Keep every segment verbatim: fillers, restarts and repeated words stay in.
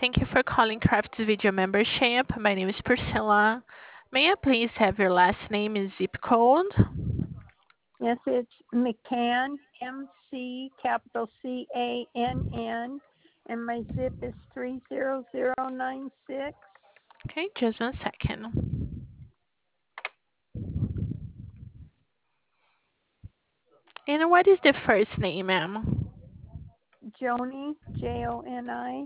Thank you for calling Craft's Video Membership. My name is Priscilla. May I please have your last name and zip code? Yes, it's McCann, M C, capital C A N N, and my zip is three zero zero nine six. Okay, just one second. And what is the first name, ma'am? Joni, J O N I.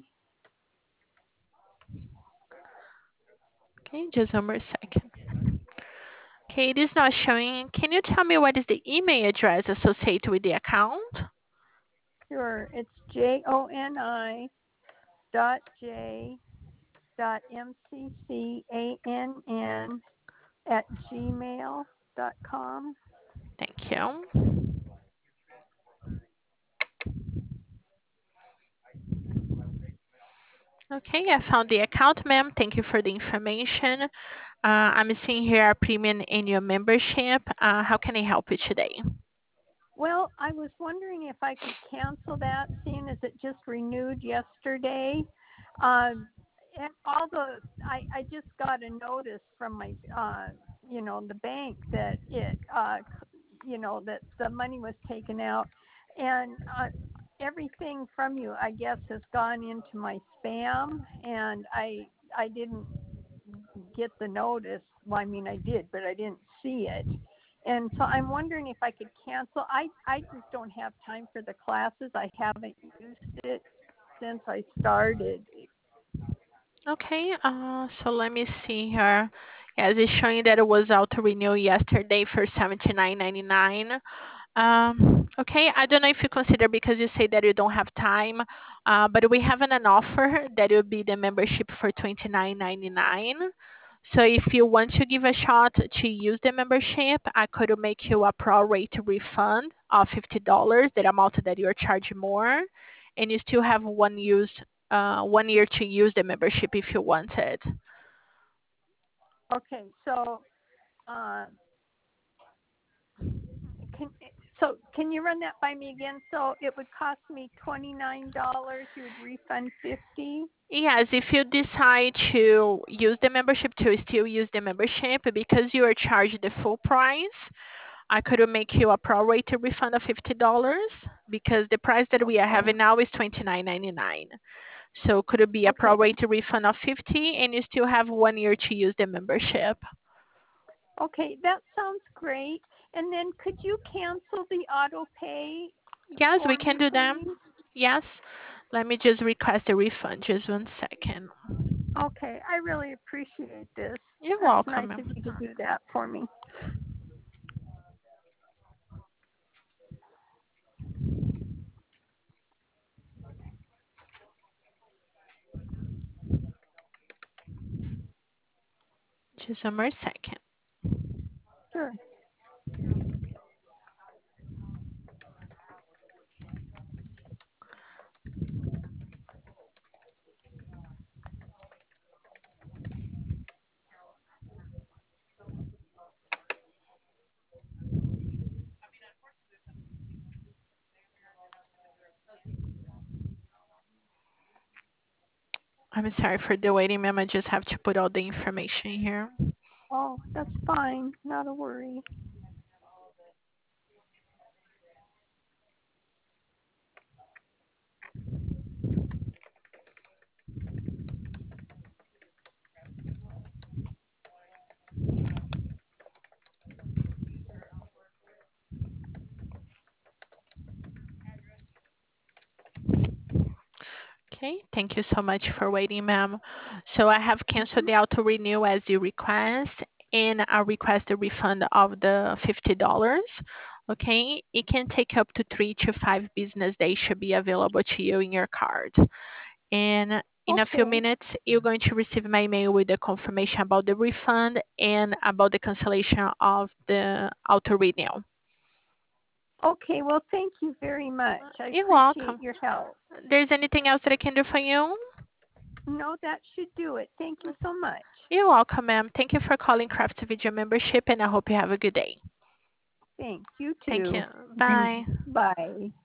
Okay, just one more second. Okay, it is not showing. Can you tell me what is the email address associated with the account? Sure, it's J O N I dot J dot M C C A N N at gmail dot com. Thank you. Okay, I found the account, ma'am. Thank you for the information. Uh, I'm seeing here our premium annual membership. Uh, how can I help you today? Well, I was wondering if I could cancel that, seeing as it just renewed yesterday. Um, and all the, I, I just got a notice from my, uh, you know, the bank that it, uh, you know, that the money was taken out, and uh, everything from you, I guess, has gone into my spam, and I, I didn't get the notice. Well, I mean, I did, but I didn't see it. And so I'm wondering if I could cancel. I, I just don't have time for the classes. I haven't used it since I started. Okay, uh, so let me see here. Yes, it's showing that it was out to renew yesterday for seventy-nine ninety-nine. Um, okay, I don't know if you consider because you say that you don't have time, uh, but we have an, an offer that will be the membership for twenty-nine ninety-nine. So if you want to give a shot to use the membership, I could make you a pro rate refund of fifty dollars, that amount that you're charging more, and you still have one use uh, one year to use the membership if you wanted. Okay, so uh, can so can you run that by me again? So it would cost me twenty-nine dollars. You would refund fifty. Yes, if you decide to use the membership, to still use the membership, because you are charged the full price, I could make you a prorated refund of fifty dollars because the price that we are Okay. having now is twenty-nine ninety-nine. So could it be a Okay. prorated refund of fifty and you still have one year to use the membership? Okay, that sounds great. And then could you cancel the auto pay Yes, we for can me, do that. please? Yes. Let me just request a refund. Just one second. Okay, I really appreciate this. You're That's welcome, nice of ma'am. you to do that for me. Just one more second. Sure. I'm sorry for the waiting, ma'am. I just have to put all the information here. Oh, that's fine. Not a worry. Okay, thank you so much for waiting, ma'am. So I have canceled Hmm. the auto renew as you request, and I request a refund of the fifty dollars. Okay, it can take up to three to five business days to be available to you in your card. And in a few Okay. minutes, you're going to receive my email with the confirmation about the refund and about the cancellation of the auto renew. Okay, well, thank you very much. I You're appreciate welcome. your help. There's anything else that I can do for you? No, that should do it. Thank you so much. You're welcome, ma'am. Thank you for calling Craft Video Membership, and I hope you have a good day. Thanks. You Thank too. you. Bye. Bye.